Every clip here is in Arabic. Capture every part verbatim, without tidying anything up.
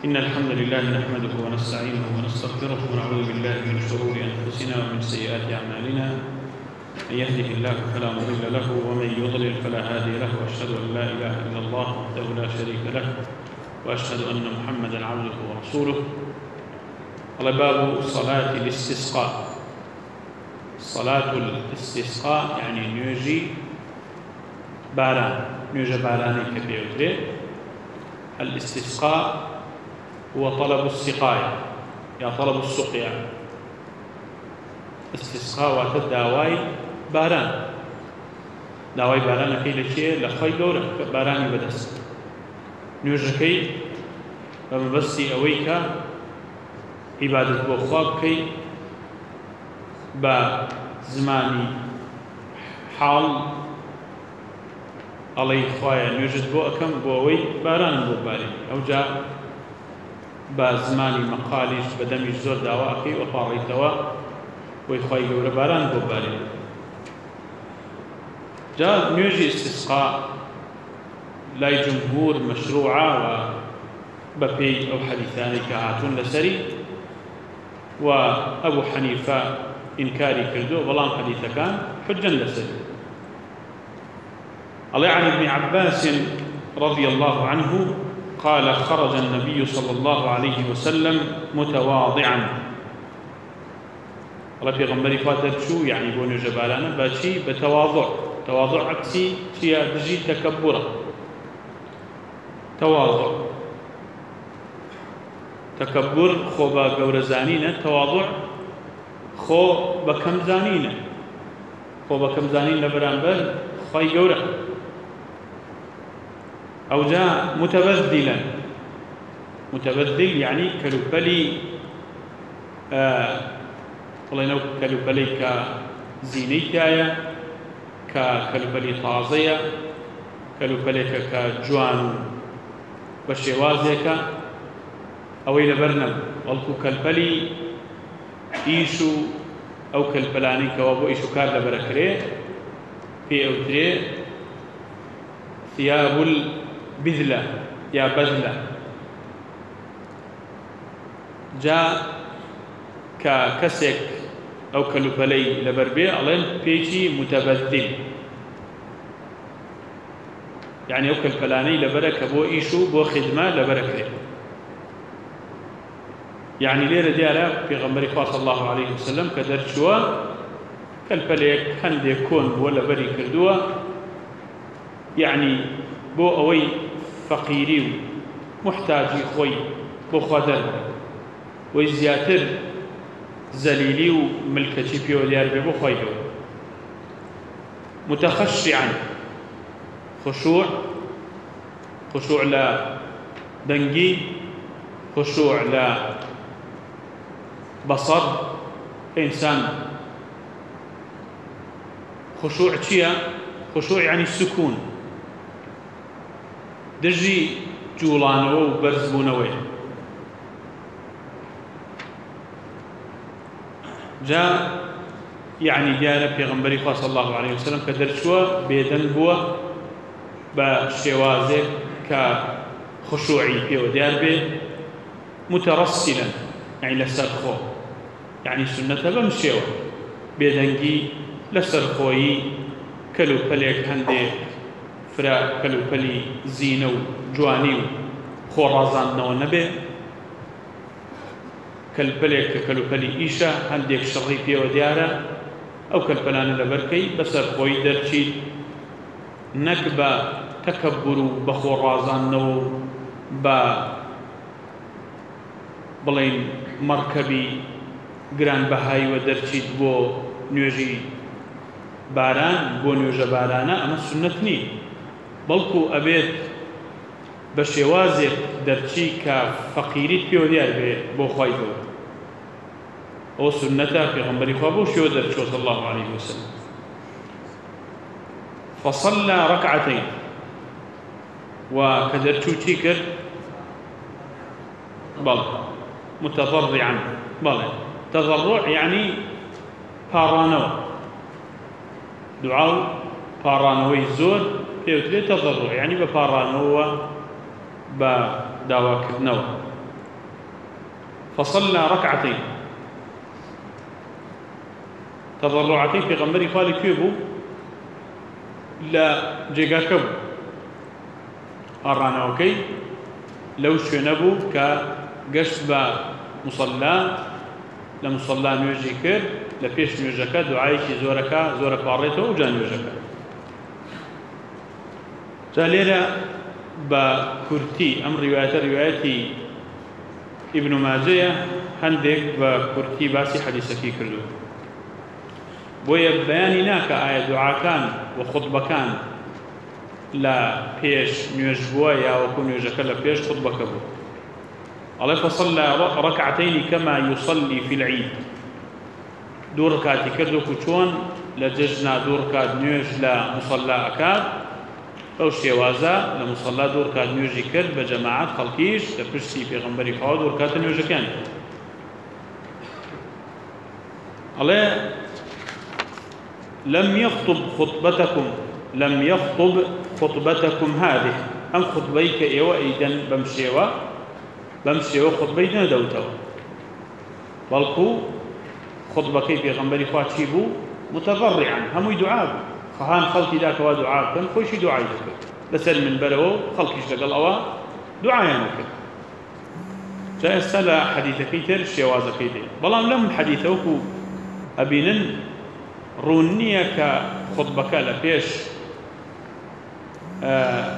إن الحمد لله نحمده ونستعينه ونستغفره ونعوذ بالله من شرور أنفسنا ومن سيئات أعمالنا. من يهده الله فلا مضل له ومن يضلل فلا هادي له، وأشهد أن لا إله إلا الله وحده لا شريك له، وأشهد أن محمدا عبده ورسوله. قال باب صلاة الاستسقاء. صلاة الاستسقاء يعني نيجي باران، نيجي باراني كبيرة. الاستسقاء هو طلب السقاية يا طلب السقيا. استسقاء وتداواي باران، داواي باران كي لشيء لخي دورة باراني بدس نيجي بمبسي أويكا عبادة بوخواب كي بزماني حال علي خوايا نيجد بو أكم بووي باران بو باري أو جاء بزماني مقاليش بدمي زور داواكي وطاريتوا ويخواي قول باران بو باري. جاء نيجي استسقاء لاي جمهور مشروعة وببي أو حديثاني كهاتون لسري، وأبو حنيفة إنكاري كردو ظلام حديثة كان حجا لسري. الله عن ابن عباس رضي الله عنه قال: خرج النبي صلى الله عليه وسلم متواضعا. الله في غنبري فاتر شو يعني بوني جبالانا باشي بتواضع. تواضع عكسي شيء بجي تكبرا. تواضع تكبر خو با قورزانينا، تواضع خو بكم زانينا، خو بكم زانينا برانبر خواي قورا. أو جاء متبذلا. متبذل يعني كالوبلي آه والله ينو كالوبلي كزينيكايا، كالوبلي طازية، كالوبلي كجوان بشيوازيك أو إلى برنب والكو كالبلي إيشو أو كالبلاني كوابو إيشو كار لبركري في أوتري ثياب البذلة يا بذلة. جاء ككسك أو كالبلي لبربي ألين بيجي متبذل يعني أو كالبلاني لبرك بو إيشو بو خدمة لبركري. يعني ليرة ديالا في غمري صلى الله عليه وسلم كدرشوا كالبليك هندي يكون ولا بري كردوا، يعني بو أوي فقيري محتاجي خوي بو خدر ويزياتر زليلي وملكتي بيو ديار بو خوي. متخشعا خشوع، خشوع لا دنجي، خشوع لا بصر إنسان. خشوع تشيا؟ خشوع يعني السكون. دجي جولانو وبرزبونوي. جاء يعني جاء پیغمبری خواه صلى الله عليه وسلم كدرشوا بيدن بوا بشوازه كخشوعي بيو ديار بي مترسلا يعني لسرخو، يعني سنة بمشيو بيدنجي لسرخوي كلو بليك هندي فرا كلو بلي زينو جوانيو خورازان نو نبي كالبليك كلو بلي إيشا هنديك شري بيو ديارة أو كالبلان لبركي بسرخوي درشي نكبة تكبروا بخورازان نو با بلين مركبي گران بەهای وەدەرچیت بۆ نوێژی باران، بۆ نوێژە بارانە، ئەمە سنەت نی، بەڵکو ئەبێت بە شێوازێک دەرچی کە فەقیریت پێوە دیار بێ بۆ خوای گەورە. ئەوە سنەتە پێغەمبەری خوا بۆ شێوە دەرچووە صلی الله عليه وسلم. فصلى ركعتين وكدرچوو چی کرد؟ بەڵێ متضرعا. بەڵێ تضرع يعني پارانەوە، دعاو پارانەوەی زۆر پێوترێت تضرع، يعني بە پارانەوە بە داواکردنەوە. فصلى ركعتين تضرعتين في غنبري خالي كيبو لا جيغا كبو أرانا أوكي لو شنبو كقشب مصلى لمصلى نيوجي كر لبيش نيوجكا دعايكي زوركا زورك وعريته وجا نيوجكا جاليرا بكرتي أم رواية روايتي ابن ماجه هندك بكرتي باسي حديثكي كردو بويا بياني ناكا آية دعا كان وخطبة كان لا بيش نيوجبوا يا وكون نيوجكا لا بيش خطبة كبو الله فصلى ركعتين كما يصلي في العيد دور ركعتي كردو كوشون لججنا دور ركعت نيوج لا مصلى أكاد أو شيوازا لمصلى دور ركعت نيوجي كرد بجماعات خلقيش لبشتي في غنبري فاو دور ركعت نيوج كان الله لم يخطب خطبتكم لم يخطب خطبتكم هذه أم خطبيك إيوة إيدن بمشيوة بمشيوة خطبينا دوتوا بلكو خطبك في غنبري خواتي بو متضرعا هم يدعاب خهان خلقي ذاك ودعاب كان خوشي دعاء ذاك لسل من بلو خلقيش لقل أوا دعايانك جاء السلا حديثك يتر شيوازك يتر بلام لم حديثوكو أبينن رونيك خطبك لبيش آه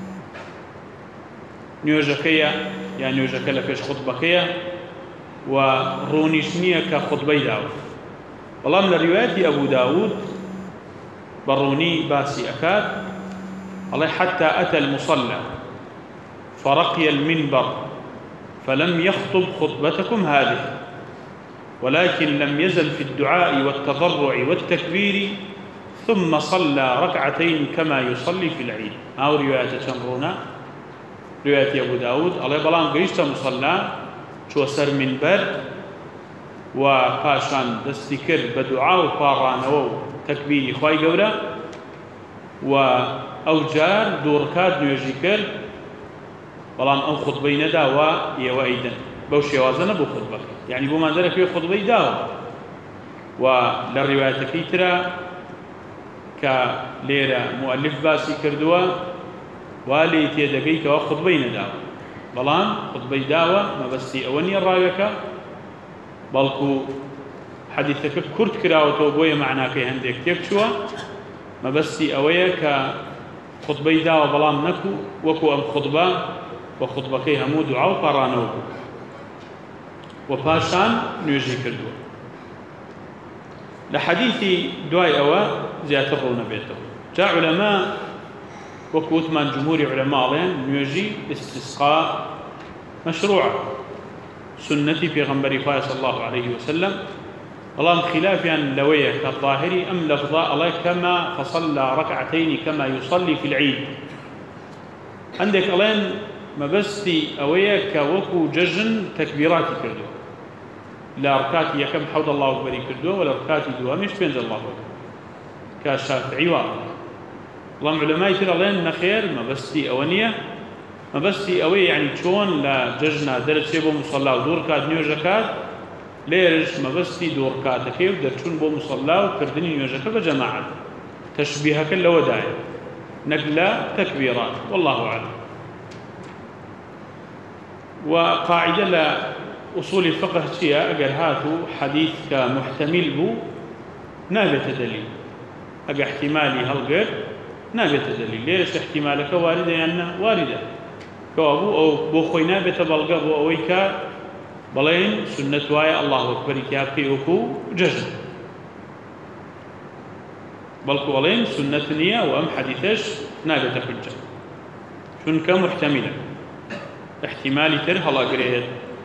نيوجكية يعني نيوجكية لبيش خطبكية ورونيشنية كخطبي داود والله من روايات أبو داود بروني باسي أكاد الله حتى أتى المصلى فرقي المنبر فلم يخطب خطبتكم هذه ولكن لم يزل في الدعاء والتضرع والتكبير ثم صلى ركعتين كما يصلي في العيد أو رواية شمرونا رواية أبو داود الله بلان قريشت مصلى شو سر منبر وقاشان دستكر بدعاء وقارانو تكبيري خواي قورا وأوجار دوركات نيوجيكر بلان أو خطبين داوا يوائدا بوشي وازنا بو خطبك يعني بو ما ذلك في خطبي داوا وللرواية كيترا كليرة مؤلف باسي كردوا والي تيدقيك وخطبين داوا بلان خطبي داوا ما بسي أولي الرايكا بلكو حديثك كرت كراوتو بويا معناك هندك تكشوا ما بسي أويا كخطبي داوا بلان نكو وكو أم خطبة وخطبكي همو دعاو قرانو وباشان نيجي كردوا لحديث دواي أوا زياترون بيته جاء علماء وكوت من جمهور علماء لين نيجي استسقاء مشروع سنتي في غنبري فاي صلى الله عليه وسلم اللهم خلافا لويه كالظاهري أم لفظاء الله كما فصلى ركعتين كما يصلي في العيد عندك الآن ما بستي أويا كوكو ججن تكبيراتي كردو لا ركاتي يكم حوض الله أكبر كردو ولا ركاتي دوا مش بينزل الله أكبر كشافعي واضح اللهم علماء يتر الآن نخير ما بستي أونية ما بستي أويا يعني شون لا ججنا درت سيبو مصلى ودور كاد نيو جكاد ليرش ما بستي دور كاد كيف درتون بو مصلى وكردني نيو جكاد بجماعة تشبيهها كل وداعي نقلة تكبيرات والله أعلم وقاعدة لأصول الفقه هي أجر هاتو حديث كمحتمل بو نابت دليل أجر احتمالي هالغير نابت دليل ليش احتمالك واردة يعني واردة كوابو أو بو خوي نابت بلغة بو أويكا بلين سنة وايا الله أكبر كيابكي أكو جزم بلكو بلين سنة نية وأم حديثش نابت حجة شن كمحتملة احتمالي تر هلا قريت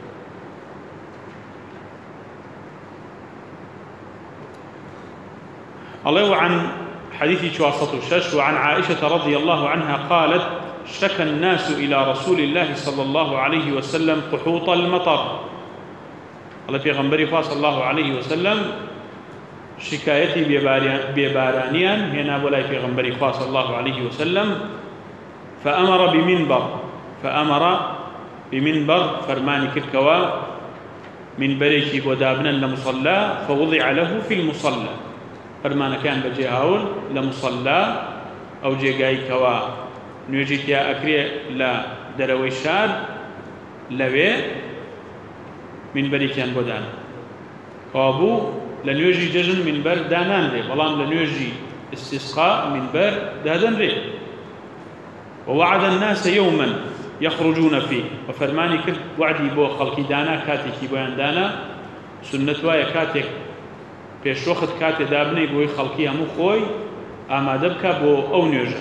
الله عن حديث شواصة الشش وعن عائشة رضي الله عنها قالت شكى الناس إلى رسول الله صلى الله عليه وسلم قحوط المطر الله في غنبري صلى الله عليه وسلم شكايتي ببارانيا هنا ولا في غنبري صلى الله عليه وسلم فأمر بمنبر فأمر بمنبر فرماني كركوا من بريكي بودابنا لمصلى فوضع له في المصلى فرمان كان بجهاول لمصلى أو جيغاي كوا نوجيت يا أكري لا دروي شار لوي من بريكيان بودان وابو لنيوجي ججن من بر دانان لي بلان لنيوجي استسقاء من بر دادن لي ووعد الناس يوما يخرجون فيه وفرماني كل وعدي بو خلقي دانا كاتي بويان دانا سنة وايا كاتك بيش وقت كاتي دابني بوي خلقي همو خوي أما دبكا بو أو نيوجا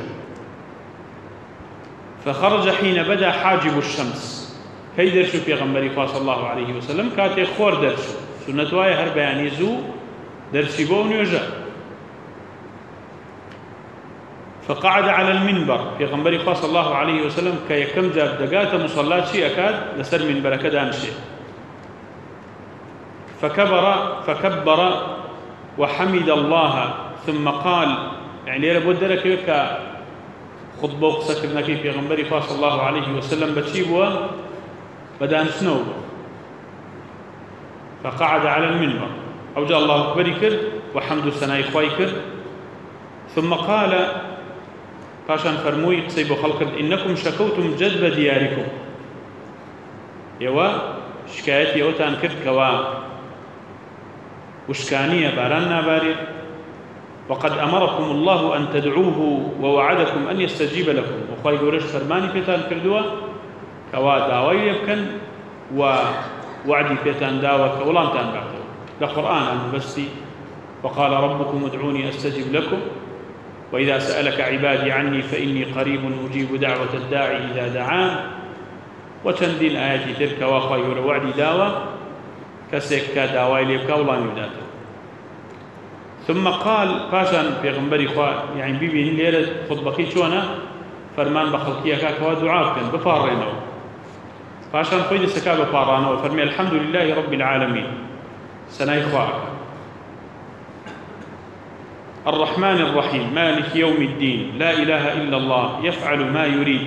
فخرج حين بدا حاجب الشمس كي درشو في غنبري صلى الله عليه وسلم كاتي خور درشو سنة وايا هربياني زو درسي بو نيوجا فقعد على المنبر في غنبري صلى الله عليه وسلم كي كم جاب دقات مصلات شيء أكاد لسر من بركة دامشي فكبر فكبر وحمد الله ثم قال يعني لابد لك يكا خطبة وقصكرنا في غنبري صلى الله عليه وسلم بتشيبوا بدأ نسنو فقعد على المنبر أو جاء الله أكبر كر وحمد سناي خواي كر ثم قال قاشان فرموي قصيب خلق إنكم شكوتم جذب دياركم يوا شكايتي يوتان كرد كوا وشكانية بارنا باري وقد أمركم الله أن تدعوه ووعدكم أن يستجيب لكم وخواي قورش فرماني بيتان كردوا كوا داوي يبكن ووعدي بيتان داوى كولان تان بعده لقرآن المبستي وقال ربكم ادعوني أستجيب لكم وإذا سألك عبادي عني فإني قريب أجيب دعوة الداعي إذا دعان وتندين آياتي تلك واخوي وعدي داوى كسيك داوى ليبكا ولا يداته ثم قال باشان بيغمبري خوا يعني بيبي ليلة خطبكي شونا فرمان بخلقية كاكوا دعاء كان بفارينه باشان خويد سكا بفارانه وفرمي الحمد لله رب العالمين سناي خواك الرحمن الرحيم مالك يوم الدين لا إله إلا الله يفعل ما يريد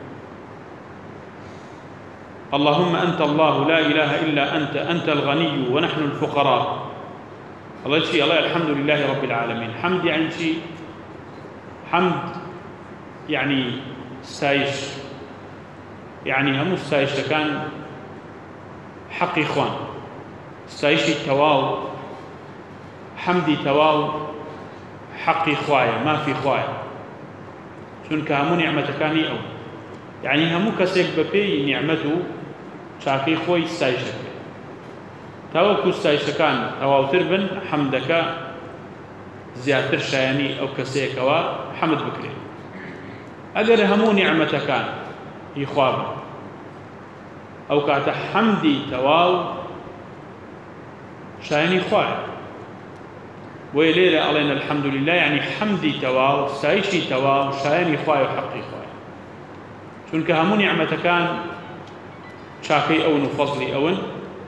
اللهم أنت الله لا إله إلا أنت أنت الغني ونحن الفقراء الله شيء الله الحمد لله رب العالمين حمد يعني شيء حمد يعني ستايش يعني هم ستايش كان حق إخوان ستايشي تواو حمدي تواو حقي خوايا ما في خوايا چونك همو نعمتكاني أو يعني همو كسيك ببي نعمته شاكي خوي ستايشك تاوكو ستايشكان تواوتر بن حمدك زيادتر شايني أو كسيك أو حمد بكري أجر همو نعمتكان يخواب أو كات حمدي تواو شايني خوايا ويليلة علينا الحمد لله يعني حمدي تواو سايشي تواو شايني خواي وحقي خواي چونك همو نعمتكان شاكي أون وفضلي أون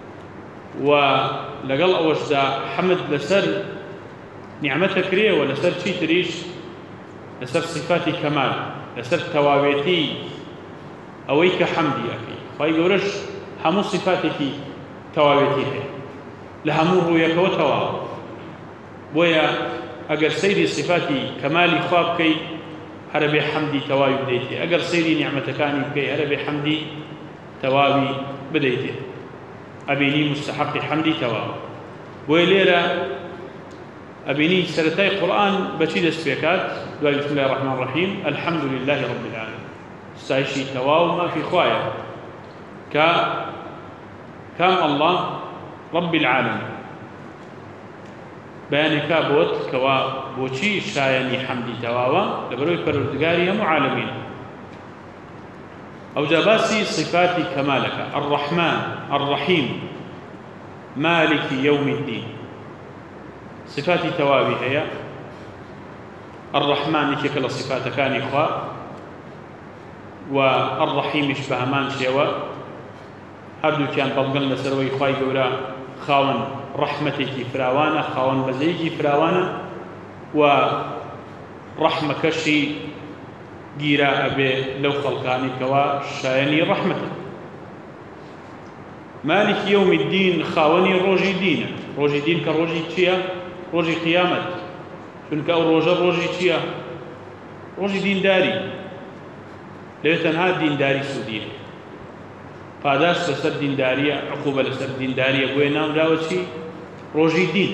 ولقل أوش دا حمد لسر نعمتك ريه ولسر شي تريش لسر صفاتي كمال لسر تواويتي أويك حمدي أكي خواي قورش همو صفاتك تواويتي هي لهمو رويك وتواو بويا أجر سيدي صفاتي كمالي خواب كي هربي حمدي تواوي بديتي أجر سيدي نعمتكاني كي هربي حمدي تواوي بديتي أبيني مستحق حمدي تواوي بويا ليلة أبيني سرتاي قرآن بشيد سبيكات دعاء بسم الله الرحمن الرحيم الحمد لله رب العالمين سايشي تواو ما في خوايا كا كام الله رب العالمين بياني كابوت كوا بوشي شايني حمدي تواوا لبروي پروردگاري هم عالمين أو جاباسي صفاتي كمالك الرحمن الرحيم مالك يوم الدين صفاتي توابي هي الرحمن يكل صفات كان إخوة والرحيم يشبهمان شيوا هردو كان بلغن لسروي إخوة يقولا خاون رحمتك فراوانا خاون مزيجي فراوانا ورحمة كشي جيرا أبي لو خلقاني كوا شايني رحمتك مالك يوم الدين خاوني روجي دين روجي دين كروجي تشيا روجي قيامت چونکە ئەو ڕۆژە ڕۆژی چییە؟ ڕۆژی دینداری لەوێ تەنها دینداری سوودیە پاداش لەسەر دینداریە عقوبە لەسەر دینداریە بۆیە نامراوە چی؟ ڕۆژی دین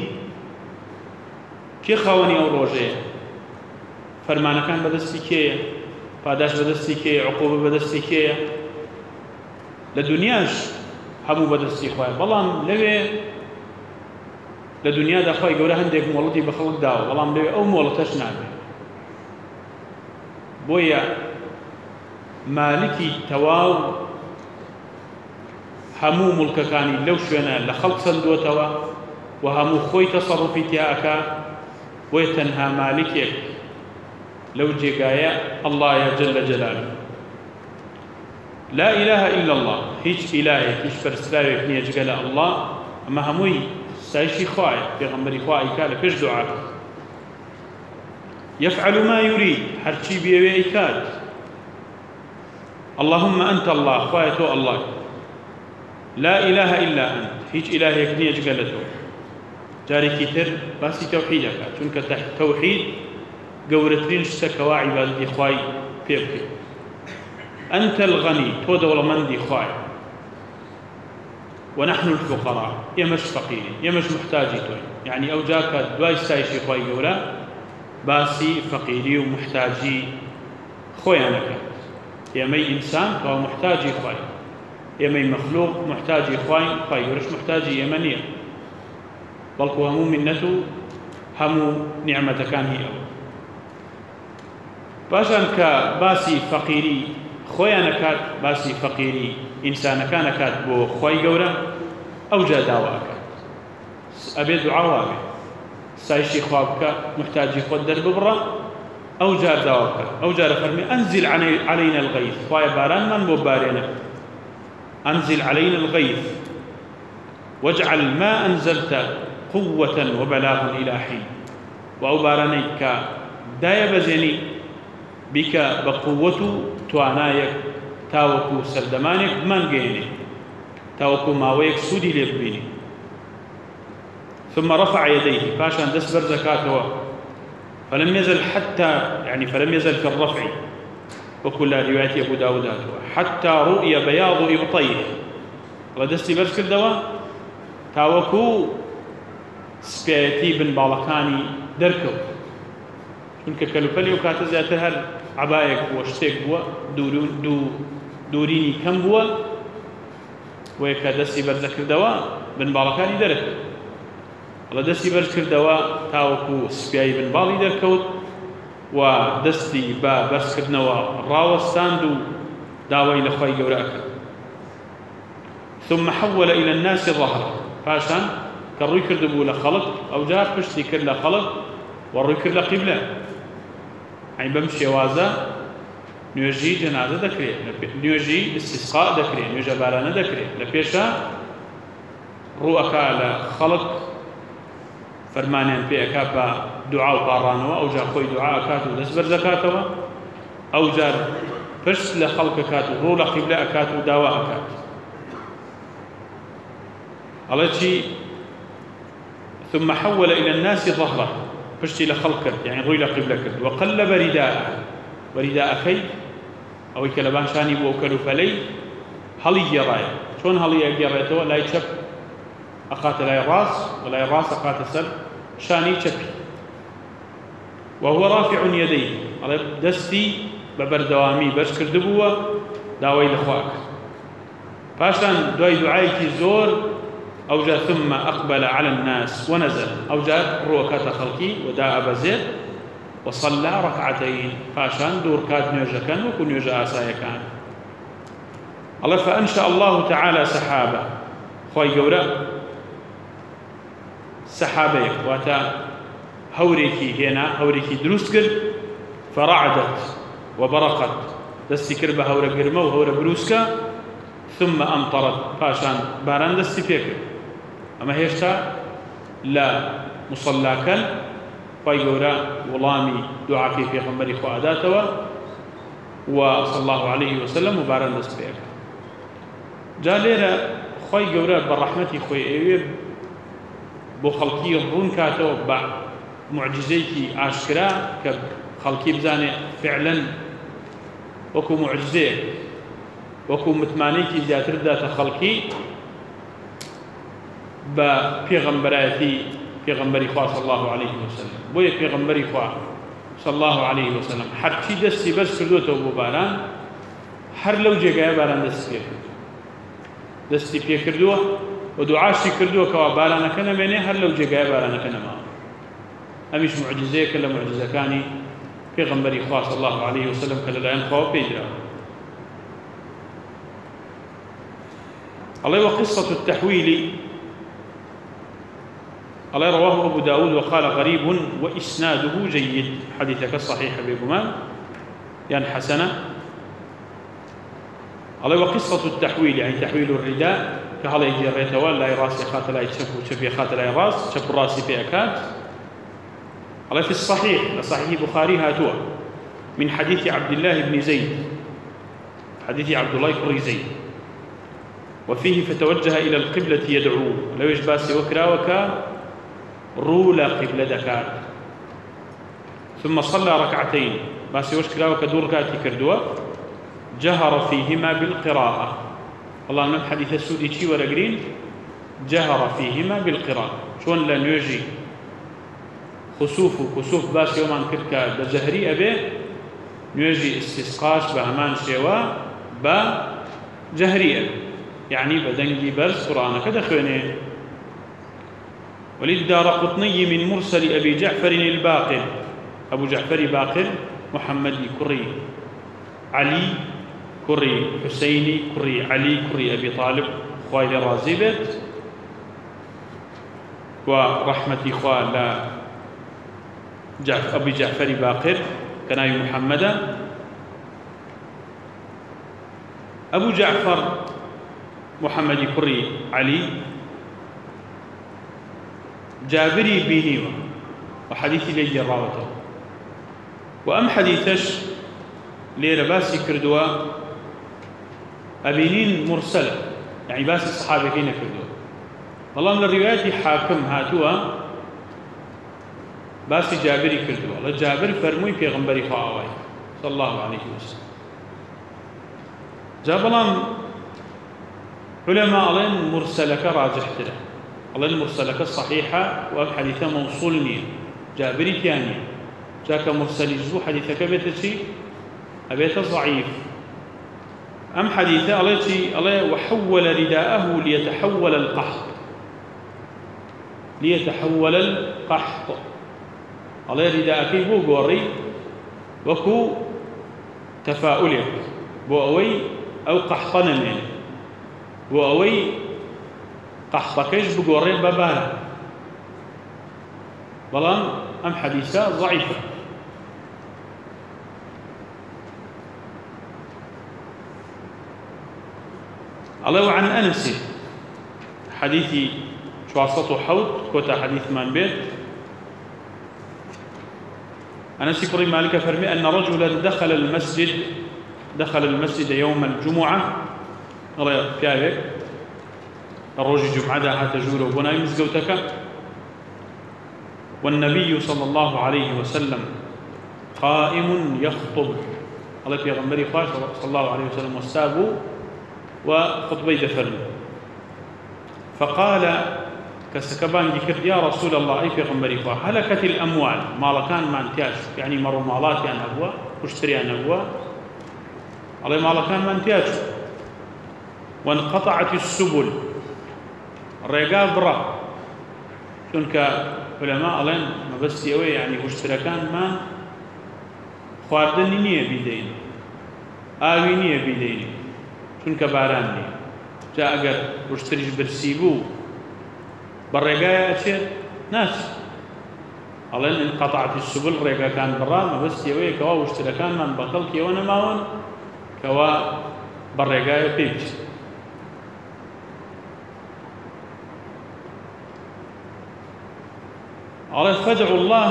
کێ خاوەنی ئەو ڕۆژەیە؟ فەرمانەکان بەدەستی کێیە؟ پاداش بەدەستی کێیە؟ عقوبە بەدەستی کێیە؟ لە دنیاش هەموو بەدەستی خوایە بەڵام لەوێ لە دنیادا خوای گەورە هەندێک مۆڵەتی بە خەڵک داوە بەڵام لەوێ ئەو مۆڵەتەش نابێت بۆیە مالکی تەواو هەموو موڵکەکانی لەو شوێنە لە خەڵک سەندووەتەوە و هەموو خۆی تەسەڕوفی تیا ئەکا بۆیە تەنها مالکێک لەو جێگایە ئەڵڵایە جەلە جەلاله لا إله إلا الله هیچ ئیلاهێک هیچ پەرستراوێک نییە جگە لە ئەڵڵا ئەمە هەمووی ستایشی خوایە پێغەمبەری خوا ئەیکا لە پێش دوعا يفعل ما يريد هەرچی بێوێ ئەیکات اللهم أنت الله خوایە تۆ الله لا إله إلا أنت هیچ ئیلاهێک نییە جگە لە تۆ جارێکی تر باسی تەوحید ئەکات چونکە تەوحید گەورەترین شتە کەوا عیبادەتی خوای پێ بکەیت أنت الغني تۆ دەوڵەمەندی خوایە ونحن الفقراء يمش فقير يمش محتاجي توي يعني أو جاك دواي ستايشي خوي جورا باسي فقيري ومحتاجي خويا لك يمي إنسان فهو محتاجي خوي يمي مخلوق محتاجي خوي خوي ورش محتاجي يمنية بل همو منته همو نعمة كان هي باشان كباسي فقيري خويا نكات باسي فقيري إنسان كان كات بو خوي جورا أو جا داواك أبي دعاء سايشي خوابك محتاجي خود درب برا أو جار داواك أو جار فرمي أنزل علينا الغيث خويا باران من مبارينا أنزل علينا الغيث واجعل ما أنزلت قوة وبلاغا إلى حين وأو بارانيك دايا بزيني بك بقوة توانايك تاوكو سردمانك من جيني تاوكو ماويك سودي ليبيني ثم رفع يديه فاشان دسبر زكاته فلم يزل حتى يعني فلم يزل في الرفع وكل روايات أبو داود حتى رؤي بياض إبطيه ردستي برس كردوا تاوكو سبيتي بن بالكاني دركو چونکە کەلوپەلی و کاتە زیاتر هەر عەبایەک بووە شتێک بووە دوورینی کەم بووە وەیە کە دەستی بەرزەکردەوە بنباڵەکانی دەرەکەوت ئەڵە دەستی بەرز کردەوە تاوەکو سپیایی بنباڵی دەرکەوت و دەستی بە بەرزکردنەوە ڕاوەستاند و داوای لە خوای گەورە ئەکرد ثم حول إلى الناس ظهره پاشان کە ڕووی کردبوو لە خەڵک ئەوجار پشتی کرد لە خەڵک وڕووی کرد لە قیبلە عین بەم شێوازە نوێژی جەنازە دەکرێت نوێژی استسقا دەکرێت نوێژە بارانە دەکرێت لە پێشە ڕوو ئەکا لە خەڵک فەرمانیان پێ ئەکا بە دوعا و پاڕانەوە ئەوجار خۆی دوعا ئەکات و دەست بەرز ئەکاتەوە ئەوجار پشت لە خەڵک ئەکات و ڕوو لە قیبلە ئەکات و داوا ئەکات ئەڵێ چی ثم حول إلى الناس ظهره پشتی لە خەڵک کرد یعنی ڕووی لە قیبلە کرد وقلب رداءه ورداءەکەی ئەوەی کە لەبانشانی بۆ کەلوپەلەی هەڵی گێڕایە چۆن هەڵی ئەگێڕێتەوە لای چەپ ئەقاتە لای ڕاست و لای ڕاست ئەقاتە سەر شانی چەپی وهو رافع يديه ئەڵێ دەستی بە بەردەوامی بەرز کردبووە داوای لەخوا کرد پاشان دوای دوعایەکی زۆر أوجا ثم أقبل على الناس ونزل أوجا روكات خلقي وداء بزير وصلى ركعتين فاشان دور كات نيوجا كان وكن نيوجا آسايا كان الله فأنشأ الله تعالى سحابة خوي قورا سحابة واتا هوريكي هنا هوريكي دروسكر فرعدت وبرقت دستي كربة هورا قرمة وهورا بروسكا ثم أمطرت فاشان باران دستي فيكر أما هێشتا لە مصلاکەن خوای گەورە وەڵامی دوعاکەی پێغەمبەری خوا ئەداتەوە و صلى الله عليه وسلم و باران دەست پێ ئەکات جا لێرە خوي جورا بالرحمة خوي إيه بخلقي رون كاتو بع معجزيكي عشكرا كخلقي بزاني فعلا وكو معجزة وكو متمانيكي زياتر ذات خلقي ببيغمبراتي بيغمبري خواه صلى الله عليه وسلم بويا بيغمبري خواه صلى الله عليه وسلم حر چی دستی بس کردوتو بو باران هر لو جێگایە باران دەستی پێ کرد دەستی پێ کردووە و دوعاشی کردووە کەوا بارانەکە نەمێنێ هەر لەو جێگایە بارانەکە نەماوە ئەمیش معجزەیەکە لە معجزەکانی پێغەمبەری خوا صلی الله عليه وسلم کە لەلایەن خواوە پێی دراوە الله وقصة التحويل الله رواه أبو داود وقال غريب وإسناده جيد حديثك الصحيح بكمان يعني حسنة الله وقصة التحويل يعني تحويل الرداء كهلا يجي الريتوال لا يراسي خات لا يتشف وشف يخات لا يراس شف الراسي في أكاد الله في الصحيح لصحيح بخاري هاتوا من حديث عبد الله بن زيد حديث عبد الله بن زيد وفيه فتوجه إلى القبلة يدعو لو يجباسي وكرا وكا رولا قبلة دكات ثم صلى ركعتين باسي وشكرا وكا دور ركعتي كردوا جهر فيهما بالقراءة والله من حديث السودي شي ولا قرين جهر فيهما بالقراءة شون لن يجي خسوف وكسوف باسي ومان كركا بجهري أبي نيجي استسقاش بهمان شوا بجهري يعني بدنجي برز قرآن كذا خويني وللدارقطني من مرسل أبي جعفر الباقر أبو جعفر باقر محمد كري علي كري حسيني كري علي كري أبي طالب خوال رازبت ورحمة خوال جعف أبي جعفر باقر كناي محمدا أبو جعفر محمد كري علي جابري بينيوه وحديثي لي راوته وأم حديثش ليرة باسي كردوا أبينين مرسلة يعني باسي الصحابة كينا كردوا والله من الروايات حاكم هاتوا باسي جابري كردوا الله جابر فرموي في غنبري خواهي صلى الله عليه وسلم جابلان علماء الله مرسلك راجح له الله المرسلك الصحيحة وأب حديثة موصولني جابري كاني جاك مرسل يجزو حديثك بيتشي أبيت ضعيف أم حديثة الله يتي الله وحول رداءه ليتحول القحط ليتحول القحط الله رداءك بو قوري وكو تفاؤلك بو أوي أو قحطنا منه بو أوي قحطكش بقوري ببالا بلان أم حديثة ضعيفة الله عن أنس حديثي شواصته حوت كوتا حديث من بيت أنس كريم مالك فرمي أن رجلا دخل المسجد دخل المسجد يوم الجمعة الله كاذب الرجل جمعة داها تجول وبنا يمزقوتك والنبي صلى الله عليه وسلم قائم يخطب الله في غنبري خاش صلى الله عليه وسلم واستابوا وخطبي دفر فقال كسكبان ذكر يا رسول الله أي في غنبري خاش هلكت الأموال مالكان ما انتاج يعني مروا مالاتي أنا أبوه واشتري أنا أبوه الله مالكان ما انتاج وانقطعت السبل الرقاب برا چونك علماء الله ما بس يوي يعني واشتركان ما خواردن نية بيدين آوي نية بيدين چونك باران نية جاء اگر واشتريش برسيبو بالرقاية اشير ناس الله انقطعت السبل الرقا كان برا ما بس يوي كوا واشتركان من بطل كيوانا ماون كوا بالرقاية بيبس على فدعوا الله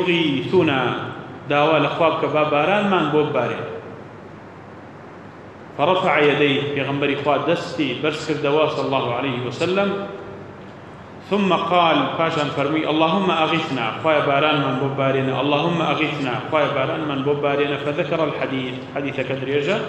يغيثنا داوى الأخواب كباباران من بوبارين فرفع يديه في غنبري خواه دستي برسكر دوا صلى الله عليه وسلم ثم قال فاشان فرمي اللهم أغثنا خواه باران من ببارنا اللهم أغثنا خواه باران من ببارنا فذكر الحديث حديث كدريجة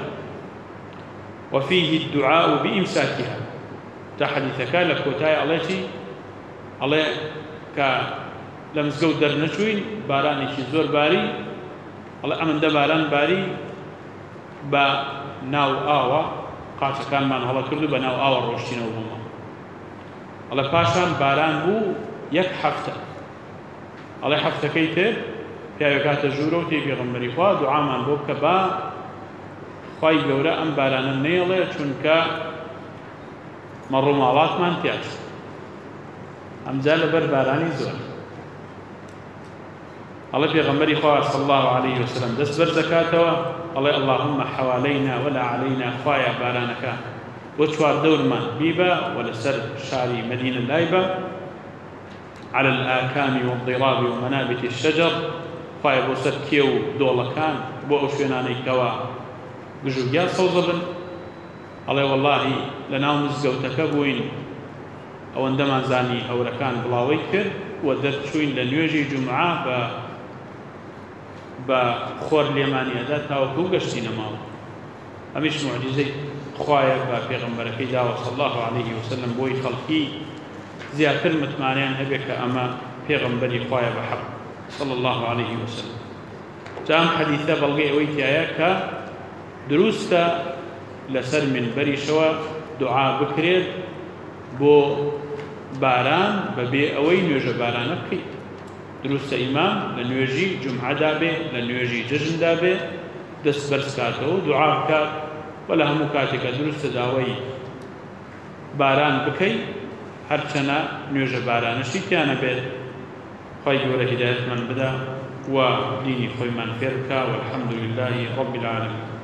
وفيه الدعاء بإمساكها تحديث كان لكوتاي عليتي علي ك لمزگەوت دەرنەچووین بارانێکی زۆر باری ئەڵێ ئەمەندە باران باری بە ناو ئاوە قاچەکانمان هەڵە کرد و بە ناو ئاوە ڕۆشتینەوە بوومە ئەڵێ پاشان باران بوو یەک هەفتە ئەڵێ هەفتەکەی تر پیاوێک هاتە ژوورە و تێی پێغەمبەری خوا دوعامان بۆ بکە با خوای گەورە ئەم بارانە نێڵێ چونکە مەڕووماڵاتمان تیاچ ئەمجا لەبەر بارانی زۆر الله پیغمبری خواه صلی الله علیه وسلم دست بر زکاتوا الله اللهم حوالينا ولا علينا خوايا بارانكا وچوار دور من بيبا ولا سر شاري مدينة لايبا على الآكام والضراب ومنابت الشجر خوايا بو سر كيو دولكان بو أشويناني كوا بجو جا صوزبن الله والله لناو مزقوتك بوين أو عندما زاني أو ركان بلاوي كر ودرت شوين لنيوجي جمعة ب بخور ليمانية دا تاوكو قشتين ماو أمش معجزي خوايا بيغمبركي داوة صلى الله عليه وسلم بوي خلقي زيادة متمانيان هبك أما بيغمبري خوايا بحق صلى الله عليه وسلم تام حديثة بلغي اويتي آياكا دروستا لسر من بري شوا دعاء بكرير بو باران ببي اوي نيوجه باران بكي دروست إمام لنيوجي جمعة دابه لنيوجي ججن دابه دست برسكاته دعاء كات ولا هم كاتك دروست داوي باران بكي هرچنا نيوجه باران شيتيانا بيت خوي جوره هداية من بدا وديني خوي من فيركا والحمد لله رب العالمين.